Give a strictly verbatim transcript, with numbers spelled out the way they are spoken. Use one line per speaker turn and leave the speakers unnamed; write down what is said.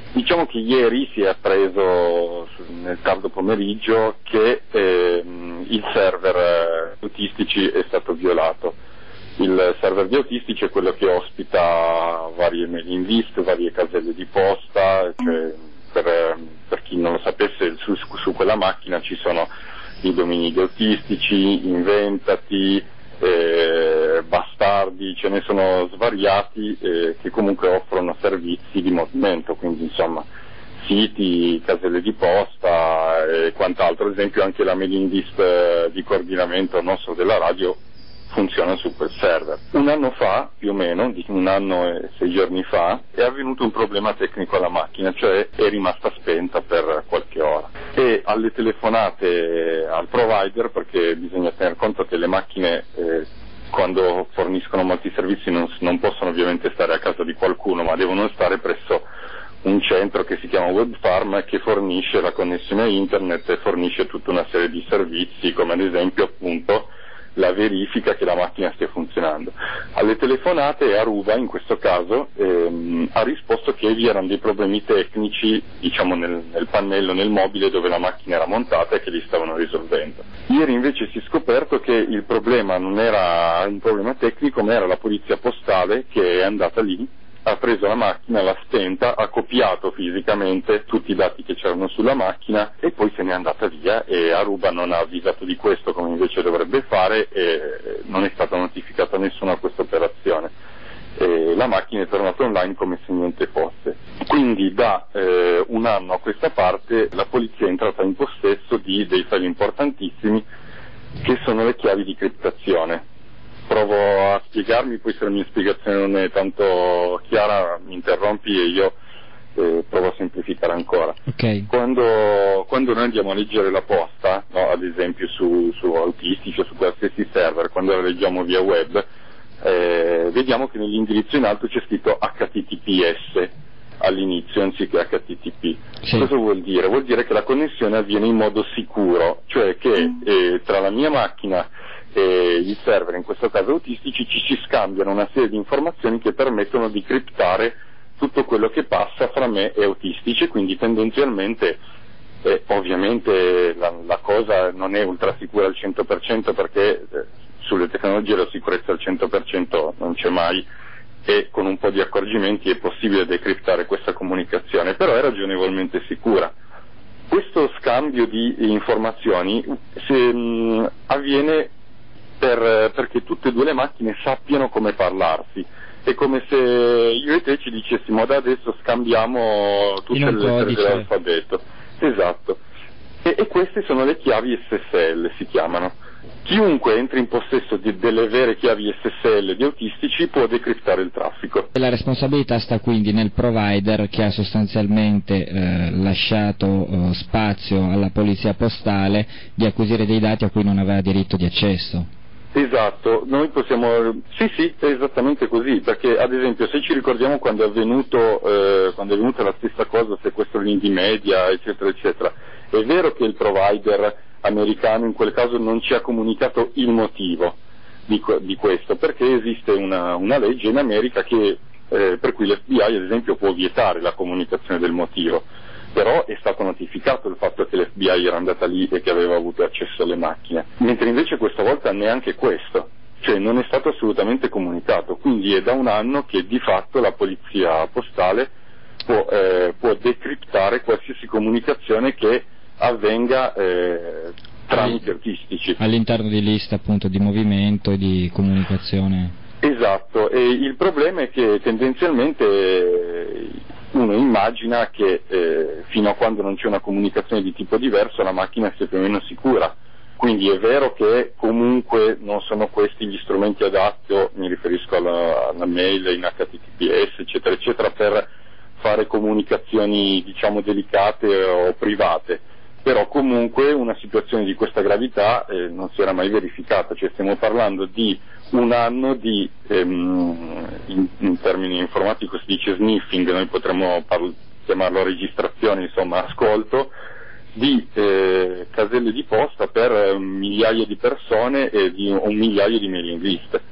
Diciamo che ieri si è appreso nel tardo pomeriggio che ehm, il server di Autistici è stato violato. Il server di Autistici è quello che ospita varie mailing list, varie caselle di posta, cioè per, per chi non lo sapesse su, su quella macchina ci sono i domini di Autistici, Inventati, eh, Bastardi, ce ne sono svariati eh, che comunque offrono servizi di movimento, quindi insomma siti, caselle di posta e quant'altro. Ad esempio anche la mailing list di coordinamento nostro della radio funziona su quel server. Un anno fa, più o meno, di un anno e sei giorni fa, è avvenuto un problema tecnico alla macchina, cioè è rimasta spenta per qualche ora. E alle telefonate al provider, perché bisogna tener conto che le macchine eh, quando forniscono molti servizi non, non possono ovviamente stare a casa di qualcuno, ma devono stare presso un centro che si chiama WebFarm, che fornisce la connessione a internet e fornisce tutta una serie di servizi, come ad esempio appunto la verifica che la macchina stia funzionando. Alle telefonate Aruba in questo caso ehm, ha risposto che vi erano dei problemi tecnici, diciamo nel, nel pannello, nel mobile dove la macchina era montata, e che li stavano risolvendo. Ieri invece si è scoperto che il problema non era un problema tecnico, ma era la polizia postale che è andata lì, ha preso la macchina, l'ha spenta, ha copiato fisicamente tutti i dati che c'erano sulla macchina e poi se n'è andata via, e Aruba non ha avvisato di questo come invece dovrebbe fare, e non è stata notificata nessuno a questa operazione. E la macchina è tornata online come se niente fosse. Quindi da eh, un anno a questa parte la polizia è entrata in possesso di dei file importantissimi che sono le chiavi di criptazione. Provo a spiegarmi, poi se la mia spiegazione non è tanto chiara mi interrompi e io eh, provo a semplificare ancora.
Okay.
Quando, quando noi andiamo a leggere la posta, no, ad esempio su, su Autistici o su qualsiasi server, quando la leggiamo via web, eh, vediamo che nell'indirizzo in alto c'è scritto H T T P S all'inizio anziché H T T P. Sì. Cosa vuol dire? Vuol dire che la connessione avviene in modo sicuro, cioè che eh, tra la mia macchina e il server, in questo caso Autistici, ci si scambiano una serie di informazioni che permettono di criptare tutto quello che passa fra me e Autistici, quindi tendenzialmente eh, ovviamente la, la cosa non è ultra sicura al cento per cento, perché eh, sulle tecnologie la sicurezza al cento per cento non c'è mai, e con un po' di accorgimenti è possibile decriptare questa comunicazione, però è ragionevolmente sicura. Questo scambio di informazioni se, mh, avviene per, perché tutte e due le macchine sappiano come parlarsi. È come se io e te ci dicessimo da adesso scambiamo tutte le lettere dell'alfabeto. Esatto. E, e queste sono le chiavi S S L, si chiamano. Chiunque entri in possesso di, delle vere chiavi S S L di Autistici può decriptare il traffico.
La responsabilità sta quindi nel provider, che ha sostanzialmente eh, lasciato eh, spazio alla polizia postale di acquisire dei dati a cui non aveva diritto di accesso.
Esatto, noi possiamo, sì sì, è esattamente così, perché ad esempio se ci ricordiamo quando è avvenuto, eh, quando è avvenuta la stessa cosa, sequestro di media, eccetera, eccetera, è vero che il provider americano in quel caso non ci ha comunicato il motivo di, di questo, perché esiste una, una legge in America che, eh, per cui l'F B I ad esempio può vietare la comunicazione del motivo, però è stato notificato il fatto che l'F B I era andata lì e che aveva avuto accesso alle macchine, mentre invece questa volta neanche questo, cioè non è stato assolutamente comunicato, quindi è da un anno che di fatto la polizia postale può, eh, può decriptare qualsiasi comunicazione che avvenga eh, tramite Autistici.
All'interno di liste appunto di movimento e di comunicazione.
Esatto, e il problema è che tendenzialmente uno immagina che eh, fino a quando non c'è una comunicazione di tipo diverso la macchina sia più o meno sicura, quindi è vero che comunque non sono questi gli strumenti adatti, mi riferisco alla, alla mail in H T T P S eccetera eccetera, per fare comunicazioni diciamo delicate o private, però comunque una situazione di questa gravità eh, non si era mai verificata, cioè stiamo parlando di un anno di, ehm, in, in termini informatici si dice sniffing, noi potremmo parl- chiamarlo registrazione, insomma ascolto, di eh, caselle di posta per eh, migliaia di persone e di un migliaio di mailing list.